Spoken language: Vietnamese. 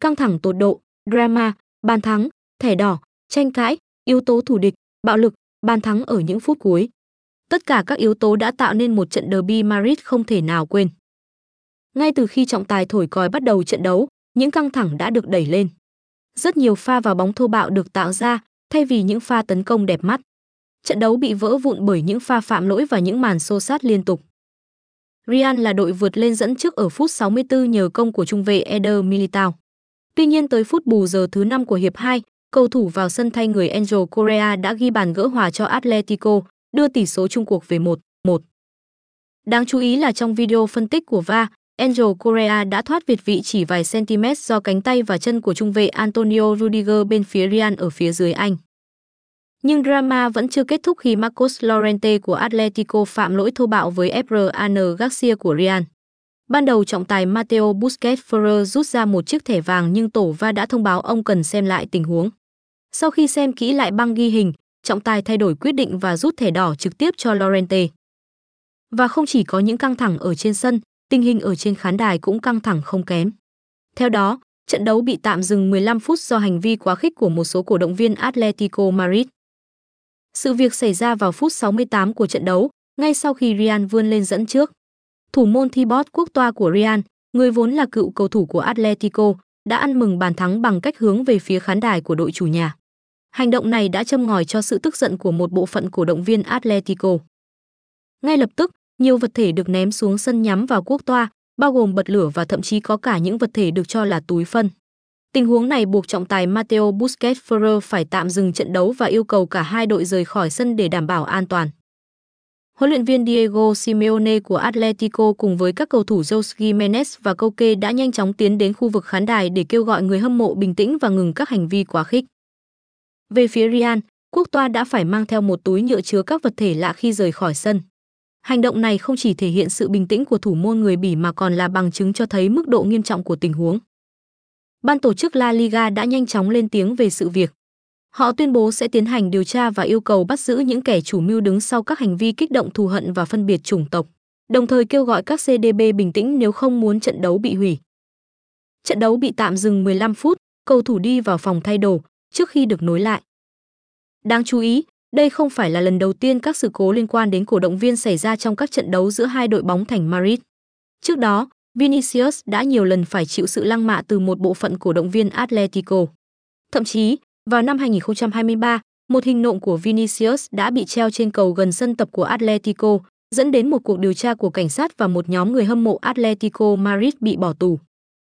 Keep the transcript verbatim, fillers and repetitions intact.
căng thẳng tột độ, drama, bàn thắng, thẻ đỏ, tranh cãi, yếu tố thù địch, bạo lực, bàn thắng ở những phút cuối. Tất cả các yếu tố đã tạo nên một trận derby Madrid không thể nào quên. Ngay từ khi trọng tài thổi còi bắt đầu trận đấu, những căng thẳng đã được đẩy lên. Rất nhiều pha vào bóng thô bạo được tạo ra, thay vì những pha tấn công đẹp mắt. Trận đấu bị vỡ vụn bởi những pha phạm lỗi và những màn xô xát liên tục. Real là đội vượt lên dẫn trước ở phút sáu mươi tư nhờ công của trung vệ Eder Militao. Tuy nhiên tới phút bù giờ thứ năm của hiệp hai, cầu thủ vào sân thay người Angel Correa đã ghi bàn gỡ hòa cho Atletico, đưa tỷ số chung cuộc về một một. Đáng chú ý là trong video phân tích của vê a rờ, Angel Correa đã thoát việt vị chỉ vài cm do cánh tay và chân của trung vệ Antonio Rudiger bên phía Real ở phía dưới anh. Nhưng drama vẫn chưa kết thúc khi Marcos Llorente của Atletico phạm lỗi thô bạo với Fran Garcia của Real. Ban đầu trọng tài Mateo Busquets Ferrer rút ra một chiếc thẻ vàng nhưng tổ vê a rờ đã thông báo ông cần xem lại tình huống. Sau khi xem kỹ lại băng ghi hình, trọng tài thay đổi quyết định và rút thẻ đỏ trực tiếp cho Llorente. Và không chỉ có những căng thẳng ở trên sân, tình hình ở trên khán đài cũng căng thẳng không kém. Theo đó, trận đấu bị tạm dừng mười lăm phút do hành vi quá khích của một số cổ động viên Atletico Madrid. Sự việc xảy ra vào phút sáu mươi tám của trận đấu, ngay sau khi Real vươn lên dẫn trước. Thủ môn Thibaut Courtois của Real, người vốn là cựu cầu thủ của Atletico, đã ăn mừng bàn thắng bằng cách hướng về phía khán đài của đội chủ nhà. Hành động này đã châm ngòi cho sự tức giận của một bộ phận cổ động viên Atletico. Ngay lập tức, nhiều vật thể được ném xuống sân nhắm vào Courtois, bao gồm bật lửa và thậm chí có cả những vật thể được cho là túi phân. Tình huống này buộc trọng tài Mateo Busquets Ferrer phải tạm dừng trận đấu và yêu cầu cả hai đội rời khỏi sân để đảm bảo an toàn. Huấn luyện viên Diego Simeone của Atletico cùng với các cầu thủ Jose Gimenez và Koke đã nhanh chóng tiến đến khu vực khán đài để kêu gọi người hâm mộ bình tĩnh và ngừng các hành vi quá khích. Về phía Real, Courtois đã phải mang theo một túi nhựa chứa các vật thể lạ khi rời khỏi sân. Hành động này không chỉ thể hiện sự bình tĩnh của thủ môn người Bỉ mà còn là bằng chứng cho thấy mức độ nghiêm trọng của tình huống. Ban tổ chức La Liga đã nhanh chóng lên tiếng về sự việc. Họ tuyên bố sẽ tiến hành điều tra và yêu cầu bắt giữ những kẻ chủ mưu đứng sau các hành vi kích động thù hận và phân biệt chủng tộc, đồng thời kêu gọi các xê đê bê bình tĩnh nếu không muốn trận đấu bị hủy. Trận đấu bị tạm dừng mười lăm phút, cầu thủ đi vào phòng thay đồ trước khi được nối lại. Đáng chú ý, đây không phải là lần đầu tiên các sự cố liên quan đến cổ động viên xảy ra trong các trận đấu giữa hai đội bóng thành Madrid. Trước đó, Vinicius đã nhiều lần phải chịu sự lăng mạ từ một bộ phận cổ động viên Atletico. Thậm chí, vào năm hai nghìn không trăm hai mươi ba, một hình nộm của Vinicius đã bị treo trên cầu gần sân tập của Atletico, dẫn đến một cuộc điều tra của cảnh sát và một nhóm người hâm mộ Atletico Madrid bị bỏ tù.